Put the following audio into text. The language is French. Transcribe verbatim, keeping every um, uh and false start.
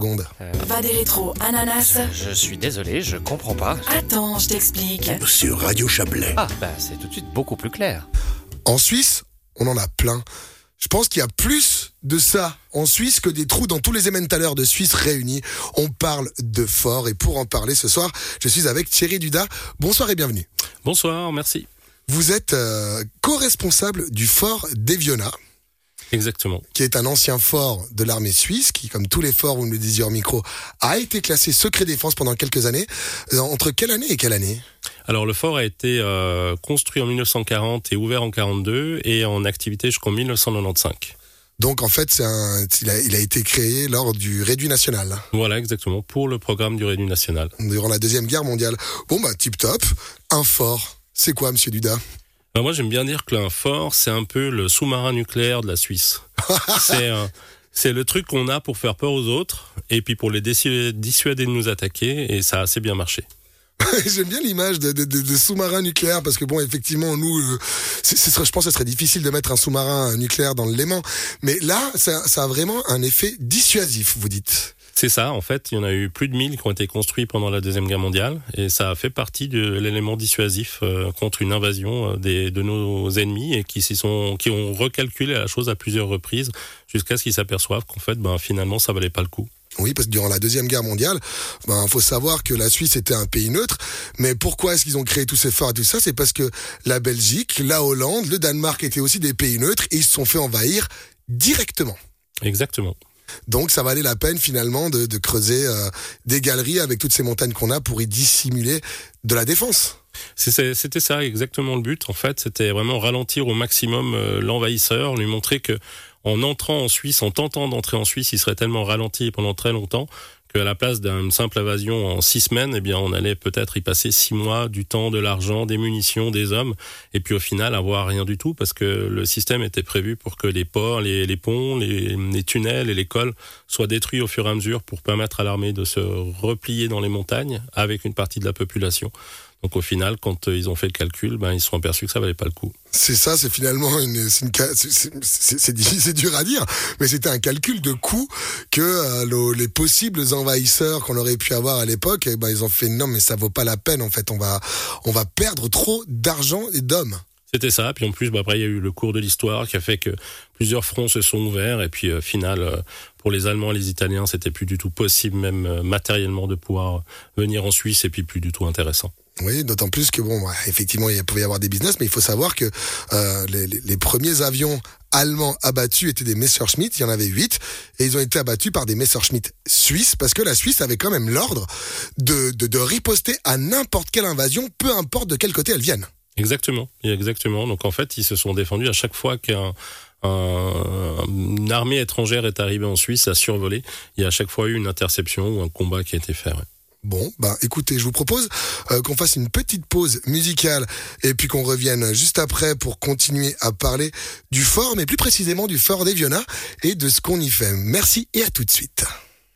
secondes. Euh, Pas des rétros, ananas. je suis désolé, je comprends pas. Attends, je t'explique. Sur Radio Chablais. Ah, bah c'est tout de suite beaucoup plus clair. En Suisse, on en a plein. Je pense qu'il y a plus de ça en Suisse que des trous dans tous les Emmentaler de Suisse réunis. On parle de fort et pour en parler ce soir, je suis avec Thierry Duda. Bonsoir et bienvenue. Bonsoir, merci. Vous êtes euh, co-responsable du fort d'Eviona, Exactement. qui est un ancien fort de l'armée suisse, qui, comme tous les forts, vous me le disiez hors micro, a été classé secret défense pendant quelques années. Euh, entre quelle année et quelle année ? Alors le fort a été euh, construit en dix-neuf cent quarante et ouvert en quarante-deux et en activité jusqu'en dix-neuf cent quatre-vingt-quinze. Donc en fait, c'est un, il, a, il a été créé lors du Réduit national, Voilà, exactement, pour le programme du Réduit national. durant la Deuxième Guerre mondiale. Bon bah, tip top. Un fort, c'est quoi, monsieur Duda ? Alors moi j'aime bien dire que un fort, c'est un peu le sous-marin nucléaire de la Suisse. c'est, euh, c'est le truc qu'on a pour faire peur aux autres et puis pour les dissu- dissuader de nous attaquer, et ça a assez bien marché. J'aime bien l'image de, de, de, de sous-marin nucléaire parce que bon, effectivement, nous, euh, c'est, c'est, je pense que ce serait difficile de mettre un sous-marin nucléaire dans le Léman. Mais là, ça, ça a vraiment un effet dissuasif, vous dites. C'est ça, en fait, il y en a eu plus de mille qui ont été construits pendant la Deuxième Guerre mondiale, et ça a fait partie de l'élément dissuasif euh, contre une invasion euh, des, de nos ennemis, et qui, s'y sont, qui ont recalculé la chose à plusieurs reprises, jusqu'à ce qu'ils s'aperçoivent qu'en fait, ben, finalement, ça valait pas le coup. Oui, parce que durant la Deuxième Guerre mondiale, ben, faut savoir que la Suisse était un pays neutre. Mais pourquoi est-ce qu'ils ont créé tous ces forts et tout ça ? C'est parce que la Belgique, la Hollande, le Danemark étaient aussi des pays neutres et ils se sont fait envahir directement. Exactement. Donc ça valait la peine finalement de, de creuser euh, des galeries avec toutes ces montagnes qu'on a pour y dissimuler de la défense. C'est, c'est, c'était ça exactement le but. En fait, c'était vraiment ralentir au maximum euh, l'envahisseur, lui montrer que en entrant en Suisse, en tentant d'entrer en Suisse, il serait tellement ralenti pendant très longtemps qu'à la place d'une simple invasion en six semaines, eh bien, on allait peut-être y passer six mois, du temps, de l'argent, des munitions, des hommes, et puis au final avoir rien du tout, parce que le système était prévu pour que les ports, les, les ponts, les, les tunnels et les cols soient détruits au fur et à mesure pour permettre à l'armée de se replier dans les montagnes avec une partie de la population. Donc au final, quand ils ont fait le calcul, ben ils se sont aperçus que ça valait pas le coup. C'est ça, c'est finalement une, c'est, une, c'est, c'est, c'est, c'est, c'est dur à dire, mais c'était un calcul de coût que euh, le, les possibles envahisseurs qu'on aurait pu avoir à l'époque, eh ben ils ont fait non, mais ça vaut pas la peine en fait, on va, on va perdre trop d'argent et d'hommes. C'était ça, puis en plus, bah, après, il y a eu le cours de l'histoire qui a fait que plusieurs fronts se sont ouverts, et puis euh, final, euh, pour les Allemands et les Italiens, c'était plus du tout possible, même euh, matériellement, de pouvoir venir en Suisse, et puis plus du tout intéressant. Oui, d'autant plus que bon, effectivement, il pouvait y avoir des business, mais il faut savoir que euh, les, les, les premiers avions allemands abattus étaient des Messerschmitt, il y en avait huit, et ils ont été abattus par des Messerschmitt suisses, parce que la Suisse avait quand même l'ordre de, de, de riposter à n'importe quelle invasion, peu importe de quel côté elle vienne. Exactement, exactement. Donc en fait, ils se sont défendus à chaque fois qu'un un, une armée étrangère est arrivée en Suisse à survoler. Il y a à chaque fois eu une interception ou un combat qui a été fait. Ouais. Bon, bah écoutez, je vous propose euh, qu'on fasse une petite pause musicale et puis qu'on revienne juste après pour continuer à parler du fort, mais plus précisément du fort d'Eviona et de ce qu'on y fait. Merci et à tout de suite.